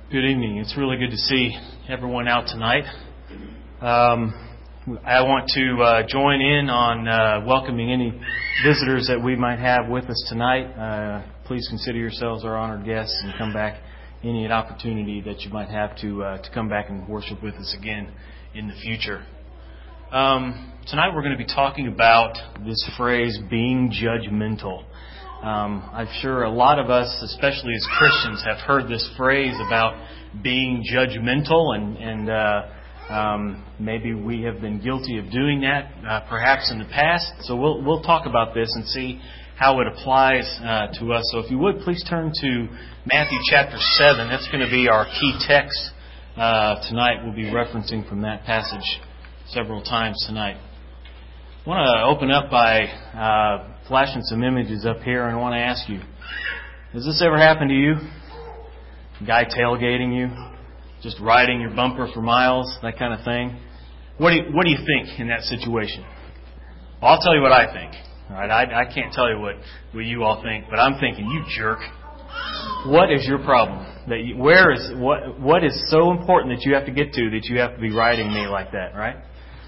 Good evening. It's really good to see everyone out tonight. I want to join in on welcoming any visitors that we might have with us tonight. Please consider yourselves our honored guests and come back any opportunity that you might have to come back and worship with us again in the future. Tonight we're going to be talking about this phrase, being judgmental. I'm sure a lot of us, especially as Christians, have heard this phrase about being judgmental, and maybe we have been guilty of doing that, perhaps in the past. So we'll talk about this and see how it applies to us. So if you would, please turn to Matthew chapter 7. That's going to be our key text tonight. We'll be referencing from that passage several times tonight. I want to open up by flashing some images up here, and I want to ask you, has this ever happened to you? A guy tailgating you, just riding your bumper for miles, that kind of thing? What do you think in that situation? Well, I'll tell you what I think. All right, I can't tell you what you all think, but I'm thinking, you jerk. What is your problem? What is so important that you have to get to that you have to be riding me like that, right?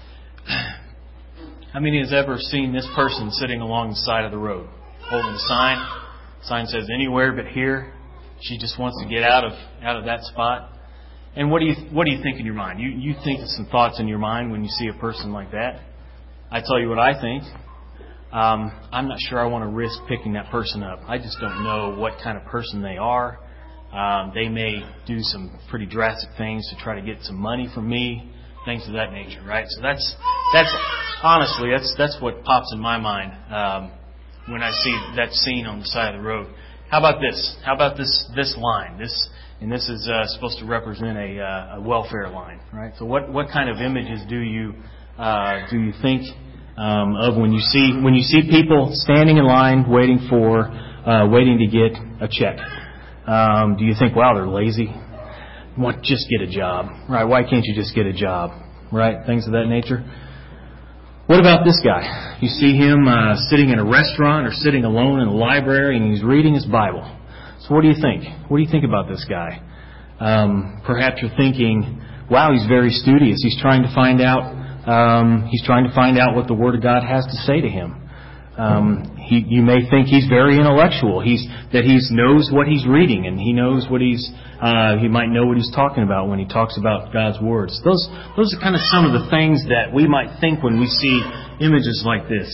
How many has ever seen this person sitting along the side of the road, holding a sign? The sign says anywhere but here. She just wants to get out of that spot. And what do you think in your mind? You think of some thoughts in your mind when you see a person like that. I tell you what I think. I'm not sure I want to risk picking that person up. I just don't know what kind of person they are. They may do some pretty drastic things to try to get some money from me. Things of that nature, right? So that's honestly what pops in my mind when I see that scene on the side of the road. How about this? How about this line? This is supposed to represent a welfare line, right? So what kind of images do you think of when you see people standing in line waiting to get a check? Do you think, wow, they're lazy? Just get a job, right? Why can't you just get a job, right? Things of that nature. What about this guy? You see him sitting in a restaurant or sitting alone in a library, and he's reading his Bible. So what do you think? What do you think about this guy? Perhaps you're thinking, wow, he's very studious. He's trying to find out what the Word of God has to say to him. You may think he's very intellectual. He knows what he's reading, and he knows he might know what he's talking about when he talks about God's words. Those are kind of some of the things that we might think when we see images like this.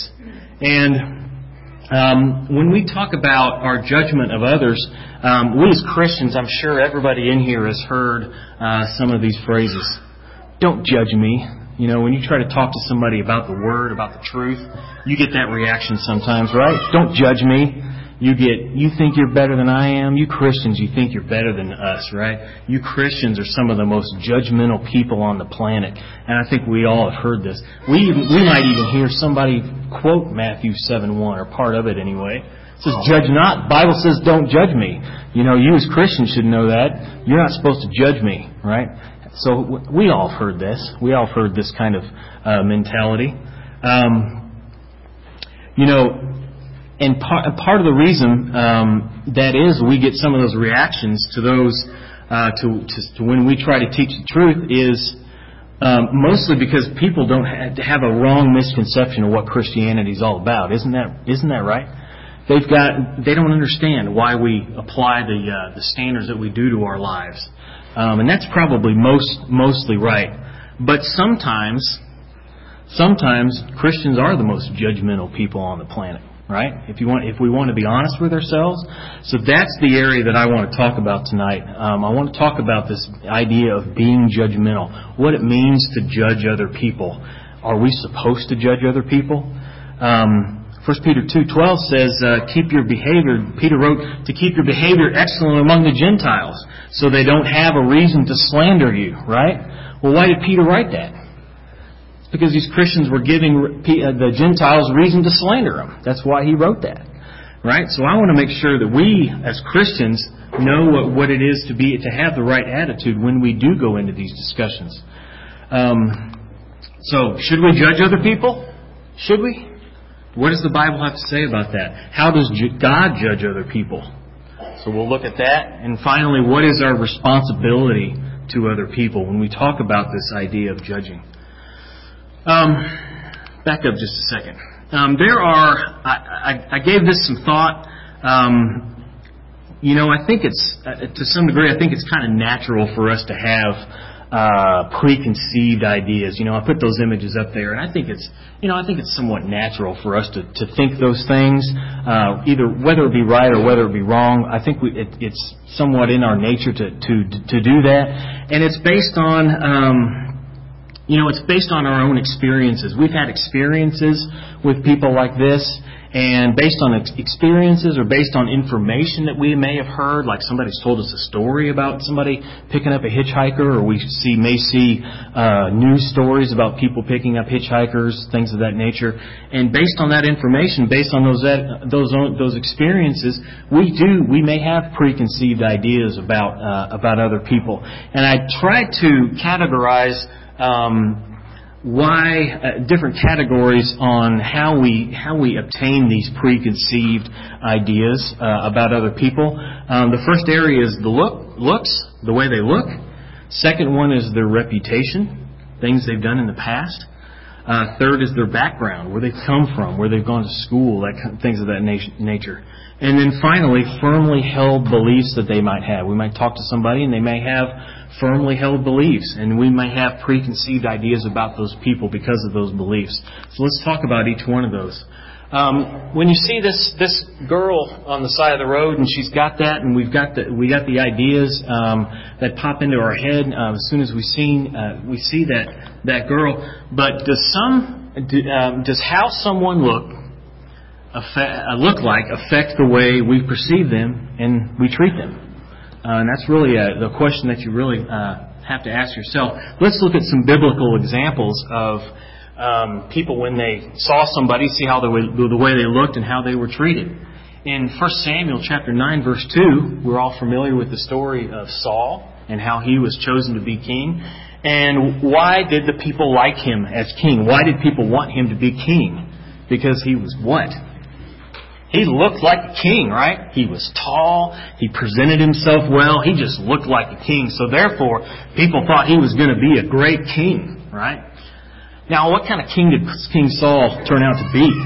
And when we talk about our judgment of others, we as Christians, I'm sure everybody in here has heard some of these phrases. Don't judge me. You know, when you try to talk to somebody about the Word, about the truth, you get that reaction sometimes, right? Don't judge me. You think you're better than I am. You Christians, you think you're better than us, right? You Christians are some of the most judgmental people on the planet. And I think we all have heard this. We might even hear somebody quote Matthew 7:1, or part of it anyway. It says, judge not. The Bible says, don't judge me. You know, you as Christians should know that. You're not supposed to judge me, right? So we all have heard this. We all have heard this kind of mentality. And part of the reason that is we get some of those reactions to those to when we try to teach the truth is mostly because people don't have a wrong misconception of what Christianity is all about. Isn't that right? They don't understand why we apply the standards that we do to our lives. And that's probably mostly right. But sometimes Christians are the most judgmental people on the planet, right? If we want to be honest with ourselves. So that's the area that I want to talk about tonight. I want to talk about this idea of being judgmental, what it means to judge other people. Are we supposed to judge other people? 1 Peter 2:12 says, Peter wrote, to keep your behavior excellent among the Gentiles, so they don't have a reason to slander you, right? Well, why did Peter write that? It's because these Christians were giving the Gentiles reason to slander them. That's why he wrote that, right? So I want to make sure that we, as Christians, know what it is to have the right attitude when we do go into these discussions. So, should we judge other people? Should we? What does the Bible have to say about that? How does God judge other people? So we'll look at that. And finally, what is our responsibility to other people when we talk about this idea of judging? Back up just a second. I gave this some thought. I think it's, to some degree, I think it's kind of natural for us to have preconceived ideas. I put those images up there, and I think it's somewhat natural for us to think those things, either whether it be right or whether it be wrong. I think it's somewhat in our nature to do that, and it's based on. It's based on our own experiences. We've had experiences with people like this, and based on experiences or based on information that we may have heard, like somebody's told us a story about somebody picking up a hitchhiker, or we may see news stories about people picking up hitchhikers, things of that nature. And based on that information, based on those experiences, we may have preconceived ideas about other people. And I try to categorize different categories on how we obtain these preconceived ideas about other people. The first area is the looks, the way they look. Second one is their reputation, things they've done in the past. Third is their background, where they've come from, where they've gone to school, things of that nature. And then finally, firmly held beliefs that they might have. We might talk to somebody and they may have firmly held beliefs, and we may have preconceived ideas about those people because of those beliefs. So let's talk about each one of those. When you see this girl on the side of the road, and she's got that, and we got the ideas that pop into our head as soon as we see that girl. But does how someone look like affect the way we perceive them and we treat them? And that's really the question that you really have to ask yourself. Let's look at some biblical examples of people when they saw somebody, see how the way they looked and how they were treated. In 1 Samuel chapter 9, verse 2, we're all familiar with the story of Saul and how he was chosen to be king. And why did the people like him as king? Why did people want him to be king? Because he was what? He looked like a king, right? He was tall. He presented himself well. He just looked like a king. So therefore, people thought he was going to be a great king, right? Now, what kind of king did King Saul turn out to be?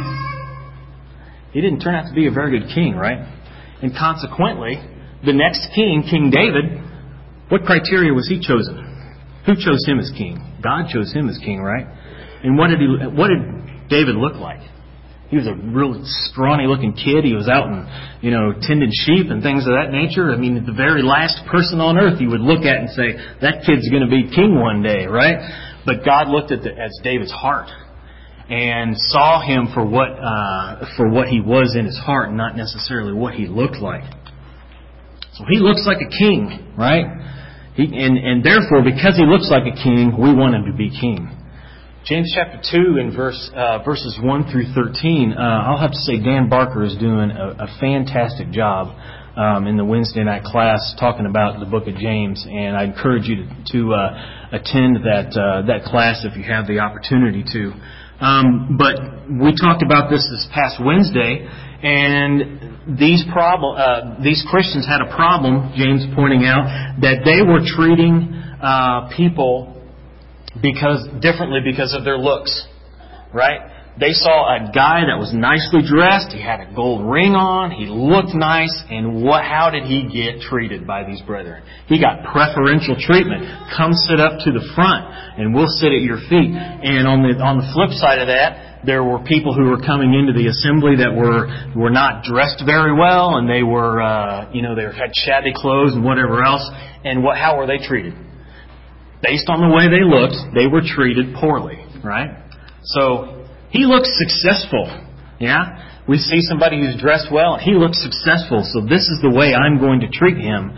He didn't turn out to be a very good king, right? And consequently, the next king, King David, what criteria was he chosen? Who chose him as king? God chose him as king, right? And what did David look like? He was a real scrawny-looking kid. He was out and, tending sheep and things of that nature. I mean, the very last person on earth you would look at and say, that kid's going to be king one day, right? But God looked at David's heart and saw him for what he was in his heart, not necessarily what he looked like. So he looks like a king, right? And therefore, because he looks like a king, we want him to be king. James chapter 2 and verses 1 through 13, I'll have to say Dan Barker is doing a fantastic job in the Wednesday night class talking about the book of James, and I encourage you to attend that class if you have the opportunity to. But we talked about this past Wednesday, and these Christians had a problem, James pointing out, that they were treating people differently because of their looks, right? They saw a guy that was nicely dressed. He had a gold ring on. He looked nice. And how did he get treated by these brethren? He got preferential treatment. Come sit up to the front, and we'll sit at your feet. And on the flip side of that, there were people who were coming into the assembly that were not dressed very well, and they were they had shabby clothes and whatever else. And how were they treated? Based on the way they looked, they were treated poorly, right? So he looks successful, yeah? We see somebody who's dressed well, and he looks successful, so this is the way I'm going to treat him.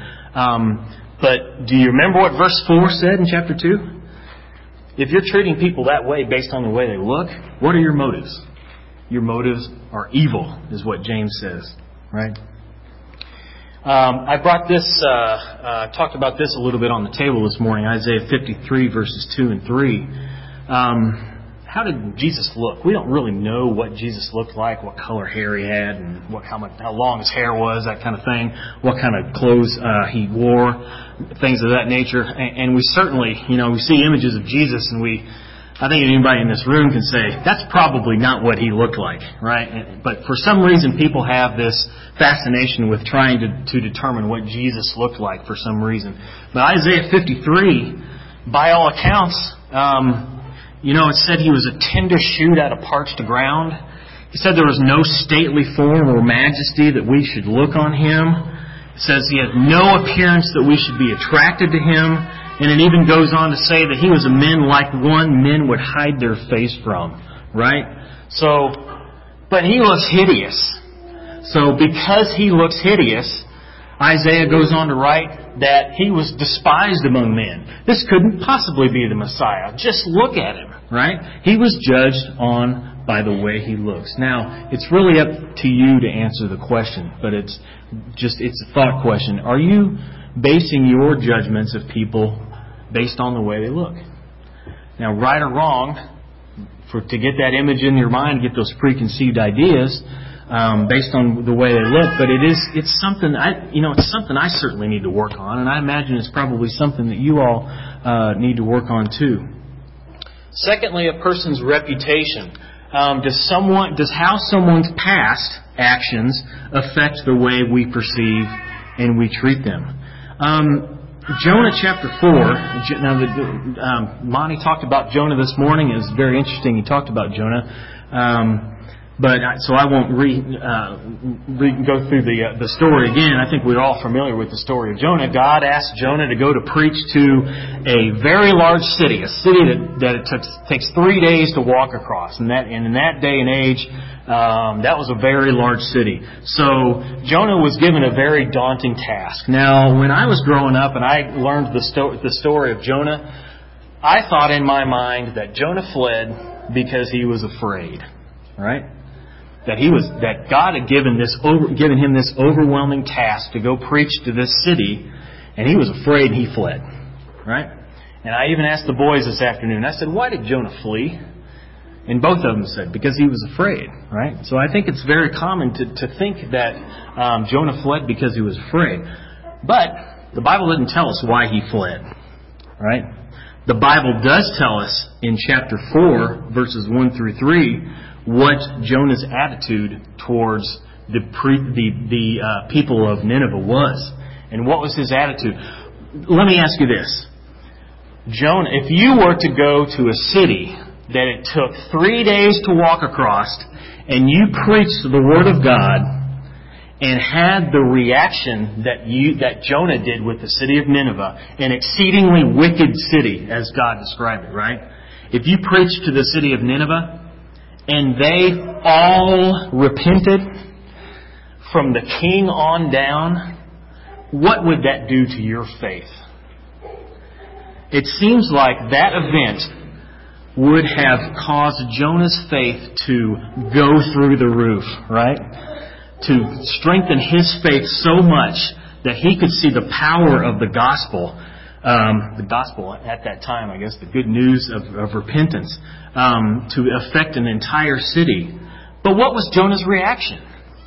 But do you remember what verse 4 said in chapter 2? If you're treating people that way based on the way they look, what are your motives? Your motives are evil, is what James says, right? I brought this, talked about this a little bit on the table this morning, Isaiah 53 verses 2 and 3. how did Jesus look? We don't really know what Jesus looked like, what color hair he had, and how long his hair was, that kind of thing, what kind of clothes he wore, things of that nature. And we certainly, we see images of Jesus, and I think anybody in this room can say, that's probably not what he looked like, right? But for some reason, people have this fascination with trying to determine what Jesus looked like for some reason. But Isaiah 53, by all accounts, it said he was a tender shoot out of parched ground. He said there was no stately form or majesty that we should look on him. It says he had no appearance that we should be attracted to him. And it even goes on to say that he was a man like one men would hide their face from. Right? But he looks hideous. So because he looks hideous, Isaiah goes on to write that he was despised among men. This couldn't possibly be the Messiah. Just look at him, right? He was judged on by the way he looks. Now, it's really up to you to answer the question, but it's a thought question. Are you basing your judgments of people based on the way they look? Now, right or wrong, to get that image in your mind, get those preconceived ideas, based on the way they look, but it's something I certainly need to work on, and I imagine it's probably something that you all need to work on too. Secondly, a person's reputation. Does how someone's past actions affect the way we perceive and we treat them? Jonah chapter 4. Now, Monty talked about Jonah this morning. It was very interesting. He talked about Jonah. So I won't go through the story again. I think we're all familiar with the story of Jonah. God asked Jonah to go to preach to a very large city, a city that it takes 3 days to walk across. And in that day and age, that was a very large city. So Jonah was given a very daunting task. Now, when I was growing up and I learned the story of Jonah, I thought in my mind that Jonah fled because he was afraid. Right? That God had given him this overwhelming task to go preach to this city, and he was afraid and he fled. Right? And I even asked the boys this afternoon, I said, why did Jonah flee? And both of them said, because he was afraid. Right? So I think it's very common to think that Jonah fled because he was afraid. But the Bible didn't tell us why he fled. Right? The Bible does tell us in chapter 4, verses 1 through 3, what Jonah's attitude towards the people of Nineveh was. And what was his attitude? Let me ask you this. Jonah, if you were to go to a city that it took 3 days to walk across, and you preached the Word of God, and had the reaction that Jonah did with the city of Nineveh, an exceedingly wicked city, as God described it, right? If you preached to the city of Nineveh, and they all repented from the king on down, what would that do to your faith? It seems like that event would have caused Jonah's faith to go through the roof, right? To strengthen his faith so much that he could see the power of the gospel. The gospel at that time, I guess, the good news of repentance, to affect an entire city. But what was Jonah's reaction?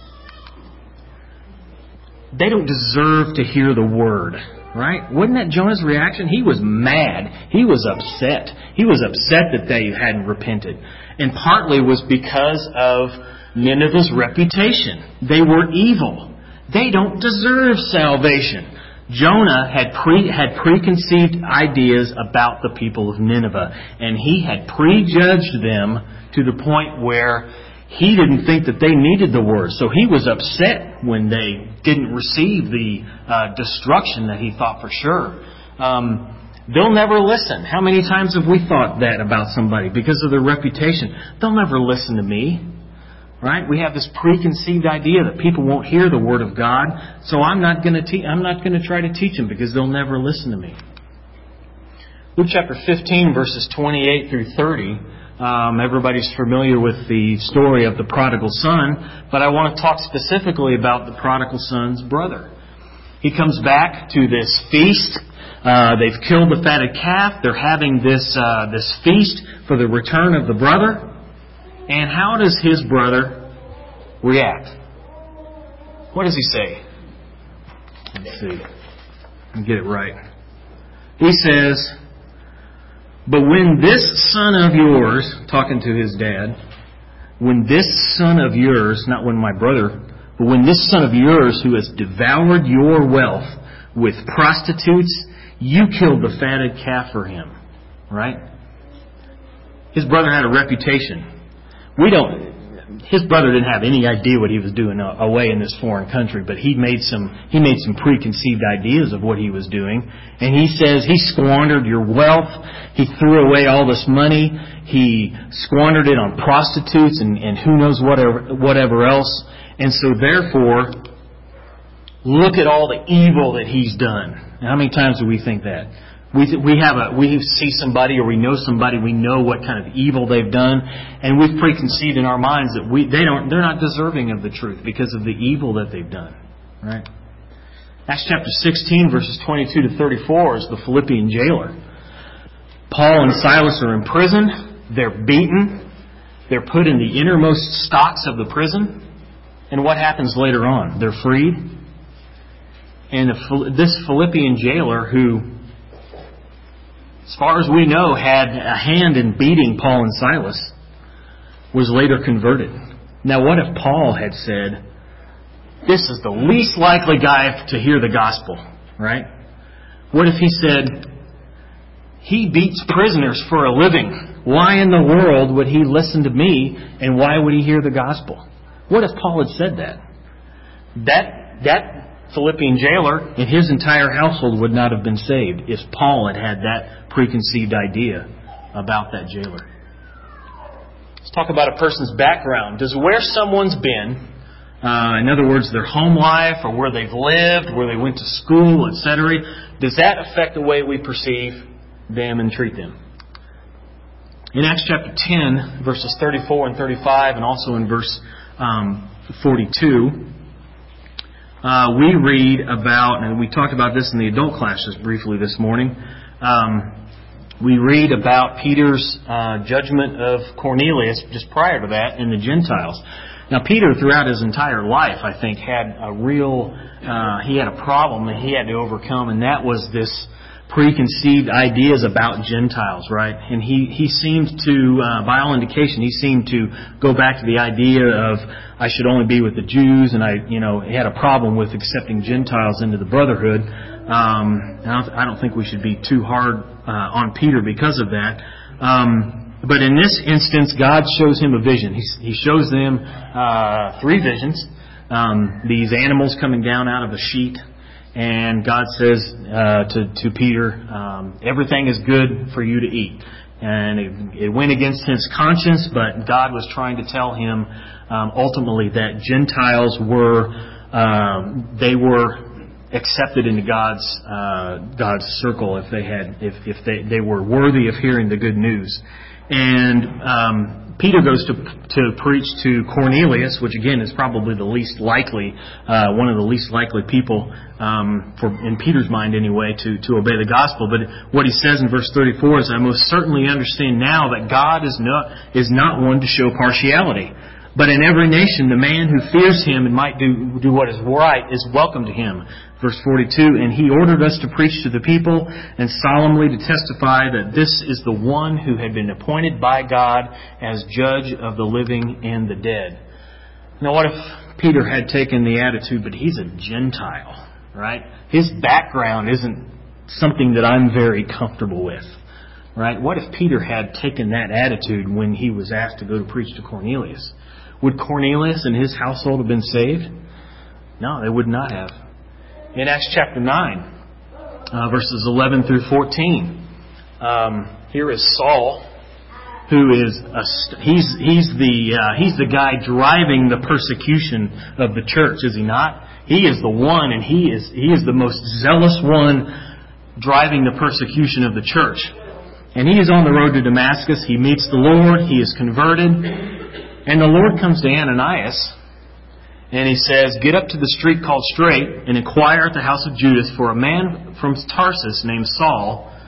They don't deserve to hear the word, right? Wasn't that Jonah's reaction? He was mad. He was upset. He was upset that they hadn't repented. And partly was because of Nineveh's reputation. They were evil. They don't deserve salvation. Jonah had preconceived ideas about the people of Nineveh, and he had prejudged them to the point where he didn't think that they needed the word. So he was upset when they didn't receive the destruction that he thought for sure. They'll never listen. How many times have we thought that about somebody because of their reputation? They'll never listen to me. Right? We have this preconceived idea that people won't hear the Word of God, so I'm not going to try to teach them because they'll never listen to me. Luke chapter 15, verses 28 through 30. Everybody's familiar with the story of the prodigal son, but I want to talk specifically about the prodigal son's brother. He comes back to this feast. They've killed the fatted calf. They're having this feast for the return of the brother. And how does his brother react? What does he say? Let's see. Let me get it right. He says, but when this son of yours, talking to his dad, when this son of yours, not when my brother, but when this son of yours who has devoured your wealth with prostitutes, you killed the fatted calf for him. Right? His brother had a reputation. His brother didn't have any idea what he was doing away in this foreign country, but he made some preconceived ideas of what he was doing. And he says he squandered your wealth. He threw away all this money. He squandered it on prostitutes and who knows whatever else. And so therefore, look at all the evil that he's done. Now, how many times do we think that? We see somebody or we know somebody, we know what kind of evil they've done, and we've preconceived in our minds that they're not deserving of the truth because of the evil that they've done. Right? Acts chapter 16, verses 22 to 34 is the Philippian jailer. Paul and Silas are in prison. They're beaten. They're put in the innermost stocks of the prison. And what happens later on? They're freed. And this Philippian jailer who, as far as we know, had a hand in beating Paul and Silas, was later converted. Now, what if Paul had said, this is the least likely guy to hear the gospel, right? What if he said, he beats prisoners for a living. Why in the world would he listen to me, and why would he hear the gospel? What if Paul had said that? That Philippian jailer and his entire household would not have been saved if Paul had had that preconceived idea about that jailer. Let's talk about a person's background. Does where someone's been, in other words, their home life or where they've lived, where they went to school, etc., does that affect the way we perceive them and treat them? In Acts chapter 10, verses 34 and 35, and also in verse 42, we read about, and we talked about this in the adult classes briefly this morning, we read about Peter's judgment of Cornelius just prior to that in the Gentiles. Now, Peter, throughout his entire life, I think, had he had a problem that he had to overcome, and that was this preconceived ideas about Gentiles, right? And he seemed to, by all indication, he seemed to go back to the idea of, I should only be with the Jews, and he had a problem with accepting Gentiles into the brotherhood. I don't think we should be too hard on Peter because of that. But in this instance, God shows him a vision. He shows them 3 visions. These animals coming down out of a sheet. And God says to Peter, everything is good for you to eat. And it went against his conscience, but God was trying to tell him ultimately that Gentiles were accepted into God's circle if they were worthy of hearing the good news. And Peter goes to preach to Cornelius, which again is probably the least likely, one of the least likely people, in Peter's mind anyway, to obey the gospel. But what he says in verse 34 is, I most certainly understand now that God is not one to show partiality. But in every nation, the man who fears him and might do what is right is welcome to him. Verse 42, and he ordered us to preach to the people and solemnly to testify that this is the one who had been appointed by God as judge of the living and the dead. Now what if Peter had taken the attitude, but he's a Gentile, right? His background isn't something that I'm very comfortable with, right? What if Peter had taken that attitude when he was asked to go to preach to Cornelius? Would Cornelius and his household have been saved? No, they would not have. In Acts chapter 9, verses 11 through 14, here is Saul, who is he's the guy driving the persecution of the church, is he not? He is the one, and he is the most zealous one driving the persecution of the church. And he is on the road to Damascus. He meets the Lord. He is converted. And the Lord comes to Ananias, and he says, get up to the street called Straight and inquire at the house of Judas for a man from Tarsus named Saul.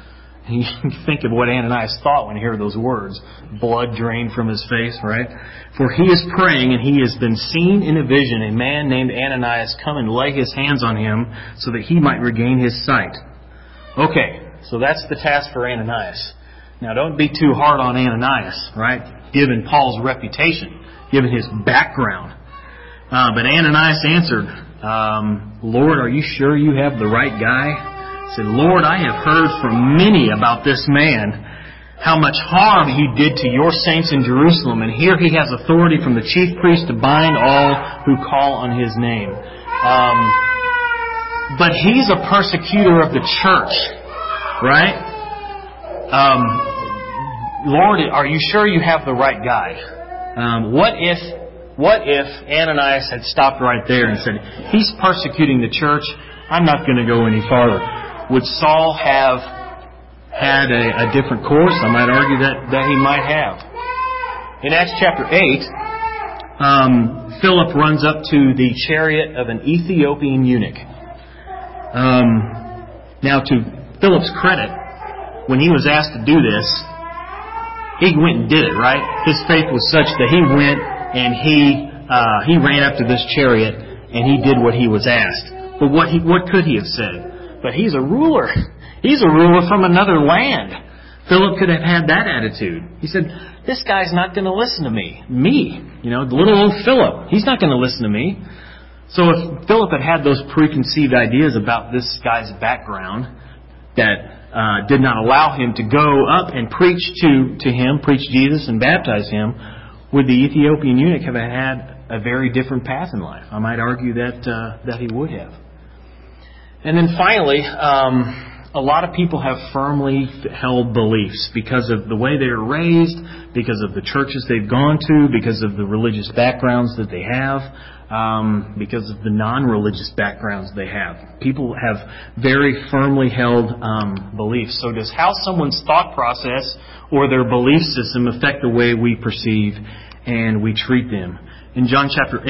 You can think of what Ananias thought when he heard those words. Blood drained from his face, right? For he is praying, and he has been seen in a vision, a man named Ananias come and lay his hands on him so that he might regain his sight. Okay, so that's the task for Ananias. Now don't be too hard on Ananias, right? Given Paul's reputation, given his background. But Ananias answered, Lord, are you sure you have the right guy? He said, Lord, I have heard from many about this man, how much harm he did to your saints in Jerusalem, and here he has authority from the chief priest to bind all who call on his name. But he's a persecutor of the church, right? Lord, are you sure you have the right guy? What if Ananias had stopped right there and said, he's persecuting the church, I'm not going to go any farther? Would Saul have had a different course? I might argue that he might have. In Acts chapter 8, Philip runs up to the chariot of an Ethiopian eunuch. Now, to Philip's credit, when he was asked to do this, he went and did it, right? His faith was such that he went and he ran up to this chariot and he did what he was asked. But what could he have said? But he's a ruler. He's a ruler from another land. Philip could have had that attitude. He said, this guy's not going to listen to me. The little old Philip. He's not going to listen to me. So if Philip had those preconceived ideas about this guy's background that did not allow him to go up and preach to him, preach Jesus and baptize him, would the Ethiopian eunuch have had a very different path in life? I might argue that he would have. And then finally, a lot of people have firmly held beliefs because of the way they were raised, because of the churches they've gone to, because of the religious backgrounds that they have, because of the non-religious backgrounds they have. People have very firmly held beliefs. So does how someone's thought process or their belief system affect the way we perceive and we treat them? In John chapter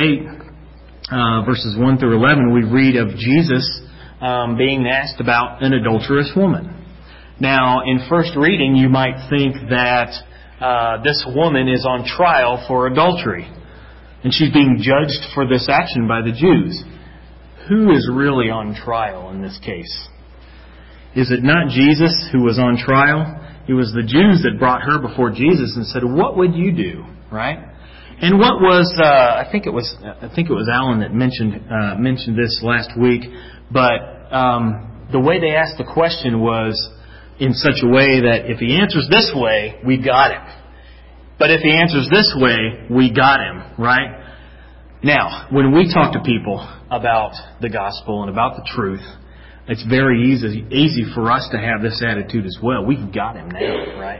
8, verses 1 through 11, we read of Jesus being asked about an adulterous woman. Now, in first reading, you might think that this woman is on trial for adultery, and she's being judged for this action by the Jews. Who is really on trial in this case? Is it not Jesus who was on trial? It was the Jews that brought her before Jesus and said, "What would you do?" Right? And what was I think it was Alan that mentioned this last week. But the way they asked the question was in such a way that if he answers this way, we got him. But if he answers this way, we got him, right? Now, when we talk to people about the gospel and about the truth, it's very easy for us to have this attitude as well. We've got him now, right?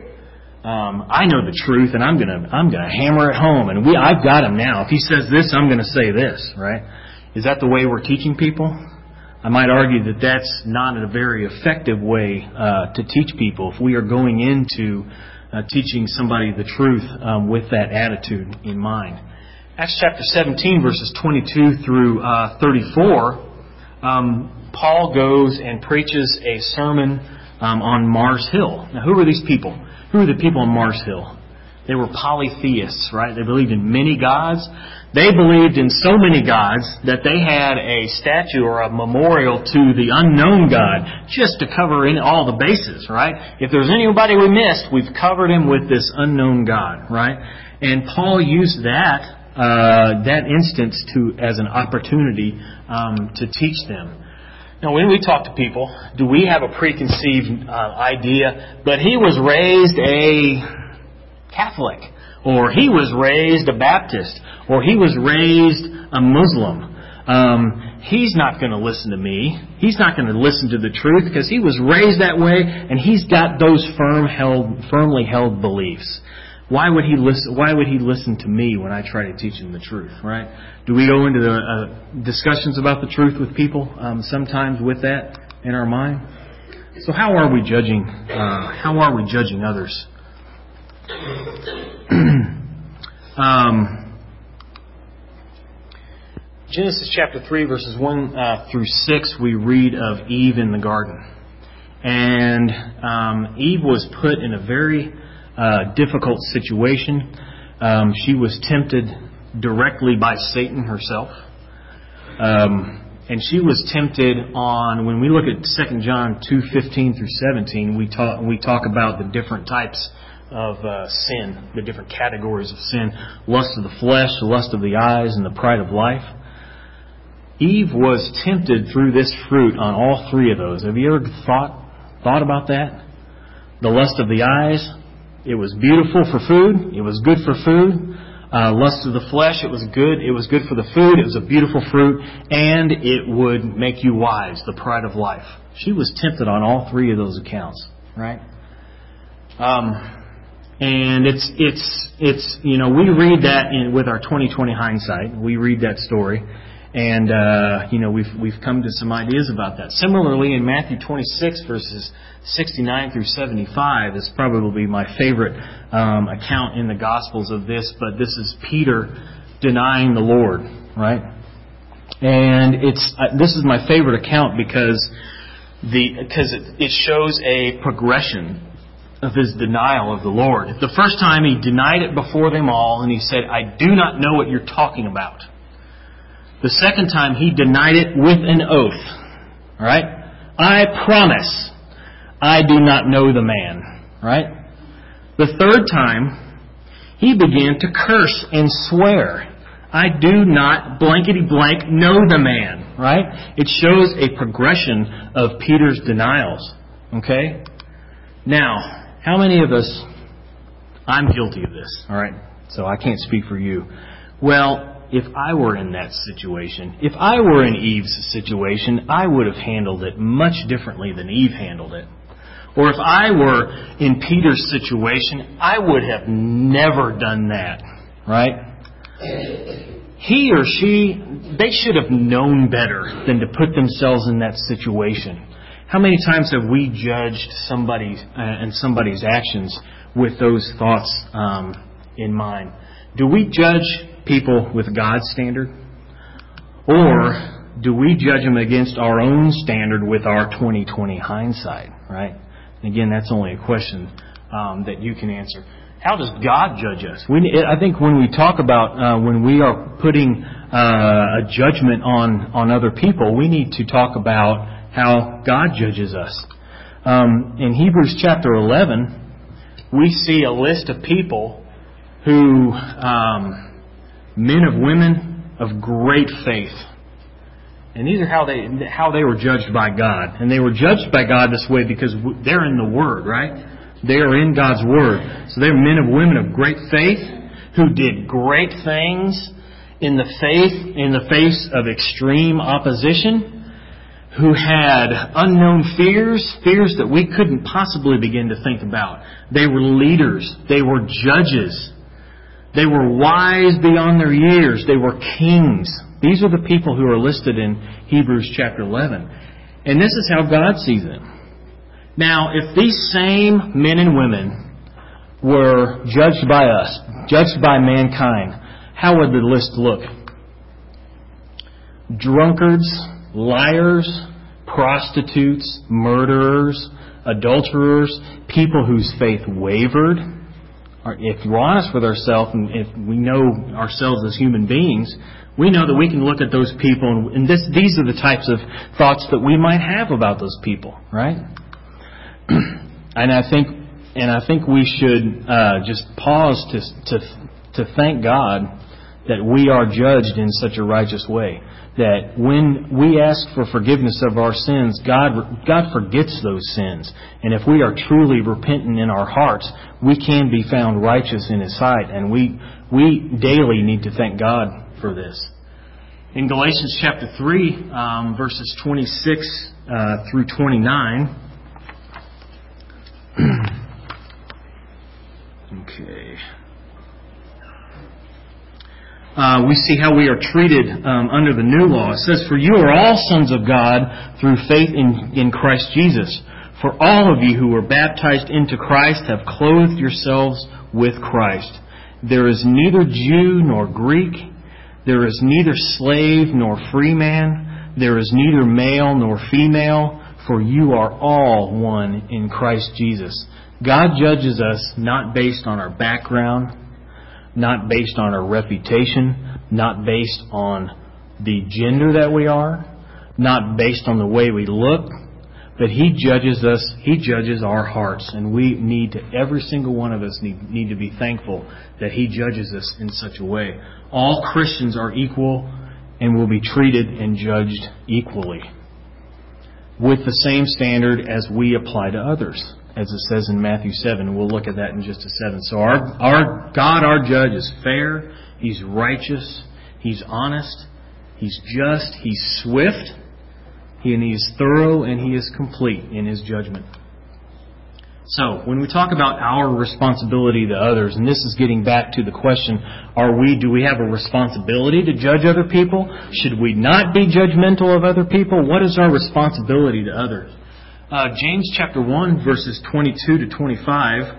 I know the truth, and I'm gonna hammer it home, and I've got him now. If he says this, I'm gonna say this, right? Is that the way we're teaching people? I might argue that that's not a very effective way to teach people if we are going into teaching somebody the truth with that attitude in mind. Acts chapter 17, verses 22 through 34, Paul goes and preaches a sermon on Mars Hill. Now, who are these people? Who are the people on Mars Hill? They were polytheists, right? They believed in many gods. They believed in so many gods that they had a statue or a memorial to the unknown God just to cover in all the bases, right? If there's anybody we missed, we've covered him with this unknown God, right? And Paul used that instance as an opportunity to teach them. Now, when we talk to people, do we have a preconceived idea? But he was raised a Catholic, or he was raised a Baptist, or he was raised a Muslim. He's not going to listen to me. He's not going to listen to the truth because he was raised that way, and he's got those firmly held beliefs. Why would he listen to me when I try to teach him the truth, right? Do we go into the discussions about the truth with people sometimes with that in our mind? So how are we judging? How are we judging others? Genesis chapter 3, verses 1 through 6, we read of Eve in the garden. And Eve was put in a very difficult situation. She was tempted directly by Satan herself. And she was tempted on, when we look at 2 John 2:15 through 17, we talk about the different types of sin, the different categories of sin: lust of the flesh, the lust of the eyes, and the pride of life. Eve was tempted through this fruit on all three of those. Have you ever thought about that? The lust of the eyes, it was beautiful for food, it was good for food. Lust of the flesh, it was good for the food, it was a beautiful fruit, and it would make you wise, the pride of life. She was tempted on all three of those accounts, right? And it's we read that with our 20/20 hindsight. We read that story, and we've come to some ideas about that. Similarly, in Matthew 26 verses 69 through 75 is probably my favorite account in the Gospels of this, but this is Peter denying the Lord, right? And this is my favorite account because it shows a progression of his denial of the Lord. The first time he denied it before them all, and he said, "I do not know what you're talking about." The second time he denied it with an oath, all right? "I promise I do not know the man," right? The third time, he began to curse and swear, "I do not blankety blank know the man," right? It shows a progression of Peter's denials, okay? Now, how many of us, I'm guilty of this, all right? So I can't speak for you. Well, if I were in that situation, if I were in Eve's situation, I would have handled it much differently than Eve handled it. Or if I were in Peter's situation, I would have never done that, right? He or she, they should have known better than to put themselves in that situation. How many times have we judged somebody and somebody's actions with those thoughts in mind? Do we judge people with God's standard? Or do we judge them against our own standard with our 20/20 hindsight, right? Again, that's only a question that you can answer. How does God judge us? I think when we talk about when we are putting a judgment on other people, we need to talk about how God judges us. In Hebrews chapter 11, we see a list of people who, men of women of great faith. And these are how they were judged by God. And they were judged by God this way because they're in the Word, right? They are in God's Word. So they're men and women of great faith who did great things in the face of extreme opposition, who had unknown fears that we couldn't possibly begin to think about. They were leaders. They were judges. They were wise beyond their years. They were kings. These are the people who are listed in Hebrews chapter 11. And this is how God sees them. Now, if these same men and women were judged by us, judged by mankind, how would the list look? Drunkards, liars, prostitutes, murderers, adulterers, people whose faith wavered. If we're honest with ourselves, and if we know ourselves as human beings, we know that we can look at those people, and these are the types of thoughts that we might have about those people, right? And I think we should just pause to thank God that we are judged in such a righteous way. That when we ask for forgiveness of our sins, God forgets those sins. And if we are truly repentant in our hearts, we can be found righteous in His sight. And we daily need to thank God for this. In Galatians chapter 3, verses 26 through 29. Okay. We see how we are treated under the new law. It says, "For you are all sons of God through faith in Christ Jesus. For all of you who were baptized into Christ have clothed yourselves with Christ. There is neither Jew nor Greek. There is neither slave nor free man. There is neither male nor female. for you are all one in Christ Jesus. God judges us not based on our background, not based on our reputation, not based on the gender that we are, not based on the way we look, but He judges us, He judges our hearts. And we need to, every single one of us need to be thankful that He judges us in such a way. All Christians are equal and will be treated and judged equally with the same standard as we apply to others, as it says in Matthew 7. We'll look at that in just a second. So our God, our judge, is fair, He's righteous, He's honest, He's just, He's swift, and He is thorough, and He is complete in His judgment. So, when we talk about our responsibility to others, and this is getting back to the question, do we have a responsibility to judge other people? Should we not be judgmental of other people? What is our responsibility to others? James chapter 1, verses 22 to 25,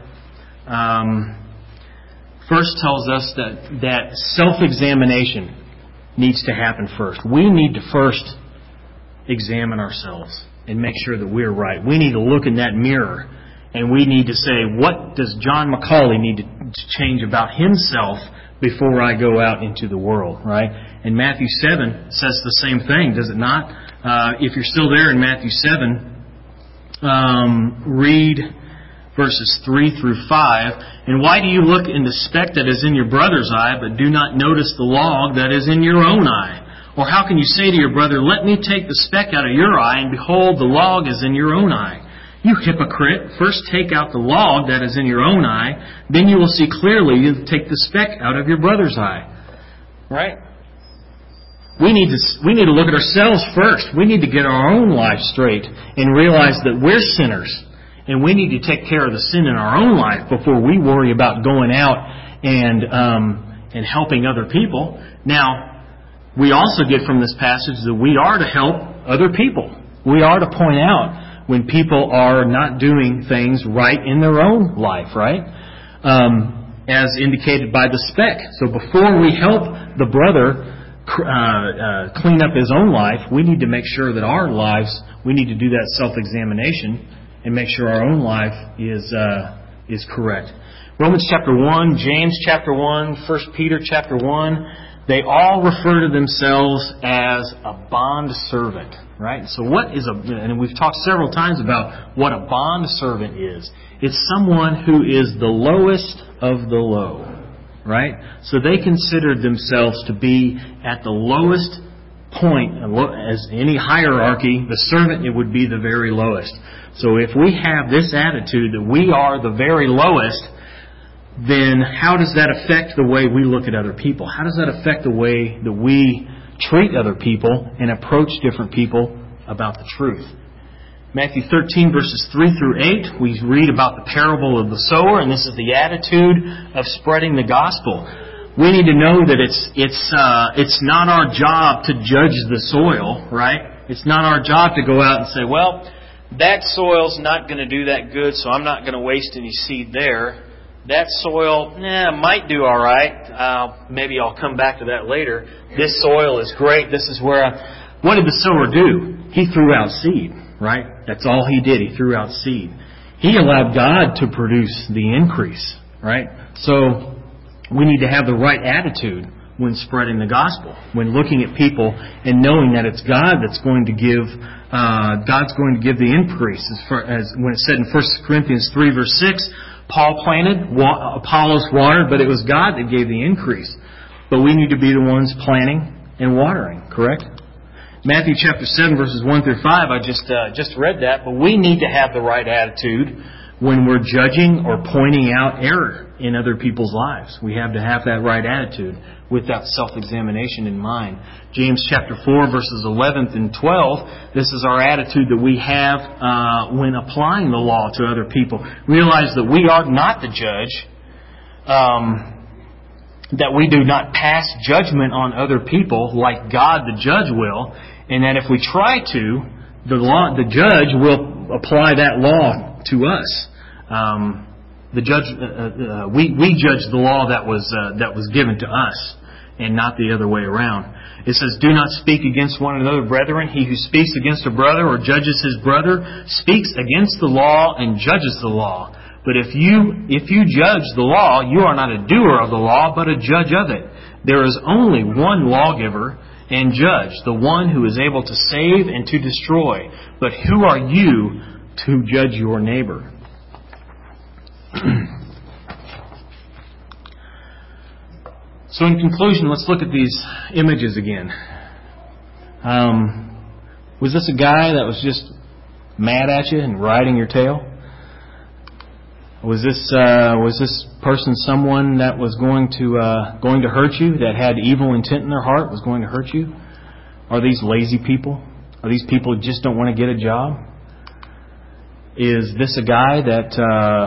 first tells us that self-examination needs to happen first. We need to first examine ourselves and make sure that we're right. We need to look in that mirror and we need to say, what does John McCauley need to change about himself before I go out into the world, right? And Matthew 7 says the same thing, does it not? If you're still there in Matthew 7, read verses 3 through 5. And why do you look in the speck that is in your brother's eye, but do not notice the log that is in your own eye? Or how can you say to your brother, let me take the speck out of your eye, and behold, the log is in your own eye? You hypocrite, first take out the log that is in your own eye, then you will see clearly to take the speck out of your brother's eye. Right? We need to look at ourselves first. We need to get our own life straight and realize that we're sinners. And we need to take care of the sin in our own life before we worry about going out and helping other people. Now, we also get from this passage that we are to help other people. We are to point out when people are not doing things right in their own life, right? As indicated by the speck. So before we help the brother clean up his own life, we need to make sure that our lives, we need to do that self-examination and make sure our own life is correct. Romans chapter 1, James chapter 1, 1 Peter chapter 1, they all refer to themselves as a bond servant, right? So and we've talked several times about what a bond servant is. It's someone who is the lowest of the low, right? So they considered themselves to be at the lowest point, as any hierarchy, the servant, it would be the very lowest. So if we have this attitude that we are the very lowest, then how does that affect the way we look at other people? How does that affect the way that we treat other people and approach different people about the truth? Matthew 13, verses 3 through 8, we read about the parable of the sower, and this is the attitude of spreading the gospel. We need to know that it's not our job to judge the soil, right? It's not our job to go out and say, well, that soil's not going to do that good, so I'm not going to waste any seed there. That soil, might do all right. Maybe I'll come back to that later. This soil is great. This is where what did the sower do? He threw out seed, right? That's all he did. He threw out seed. He allowed God to produce the increase, right? So we need to have the right attitude when spreading the gospel, when looking at people and knowing that it's God that's going to give, God's going to give the increase. As when it said in 1 Corinthians 3 verse 6, Paul planted, Apollos watered, but it was God that gave the increase. But we need to be the ones planting and watering, correct? Matthew chapter 7, verses 1 through 5, I just read that, but we need to have the right attitude when we're judging or pointing out error in other people's lives. We have to have that right attitude with that self-examination in mind. James chapter 4, verses 11 and 12, this is our attitude that we have when applying the law to other people. Realize that we are not the judge, that we do not pass judgment on other people like God the judge will, and that if we try to, the judge will apply that law to us. We judge the law that was given to us, and not the other way around. It says, "Do not speak against one another, brethren. He who speaks against a brother or judges his brother speaks against the law and judges the law. But if you judge the law, you are not a doer of the law, but a judge of it. There is only one lawgiver and judge, the one who is able to save and to destroy. But who are you to judge your neighbor?" So in conclusion, let's look at these images again. Was this a guy that was just mad at you and riding your tail? Was this person someone that was going to hurt you, that had evil intent in their heart, was going to hurt you? Are these lazy people? Are these people who just don't want to get a job? Is this a guy that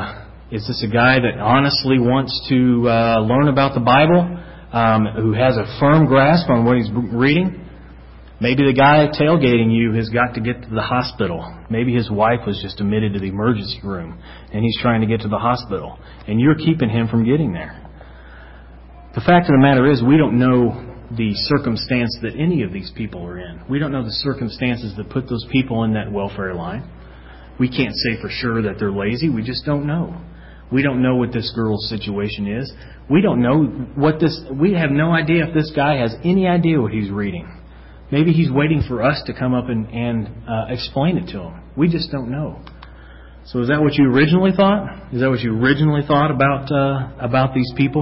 honestly wants to learn about the Bible, who has a firm grasp on what he's reading? Maybe the guy tailgating you has got to get to the hospital. Maybe his wife was just admitted to the emergency room and he's trying to get to the hospital, and you're keeping him from getting there. The fact of the matter is, we don't know the circumstance that any of these people are in. We don't know the circumstances that put those people in that welfare line. We can't say for sure that they're lazy. We just don't know. We don't know what this girl's situation is. We don't know we have no idea if this guy has any idea what he's reading. Maybe he's waiting for us to come up and explain it to him. We just don't know. So is that what you originally thought? Is that what you originally thought about these people?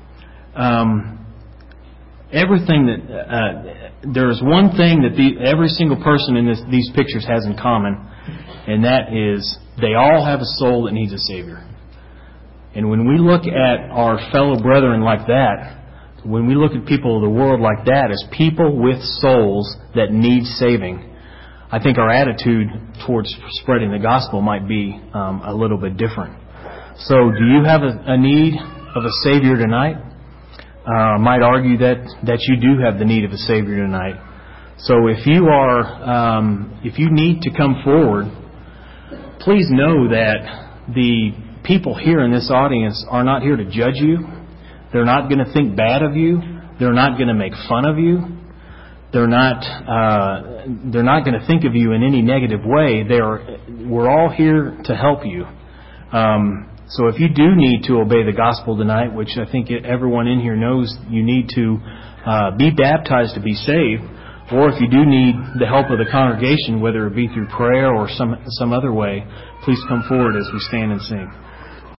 There's one thing that every single person in these pictures has in common, and that is they all have a soul that needs a Savior. And when we look at our fellow brethren like that, when we look at people of the world like that as people with souls that need saving, I think our attitude towards spreading the gospel might be a little bit different. So do you have a need of a Savior tonight? I might argue that you do have the need of a Savior tonight. So if you need to come forward, please know that the people here in this audience are not here to judge you. They're not going to think bad of you. They're not going to make fun of you. They're not going to think of you in any negative way. We're all here to help you. So if you do need to obey the gospel tonight, which I think everyone in here knows you need to be baptized to be saved, or if you do need the help of the congregation, whether it be through prayer or some other way, please come forward as we stand and sing.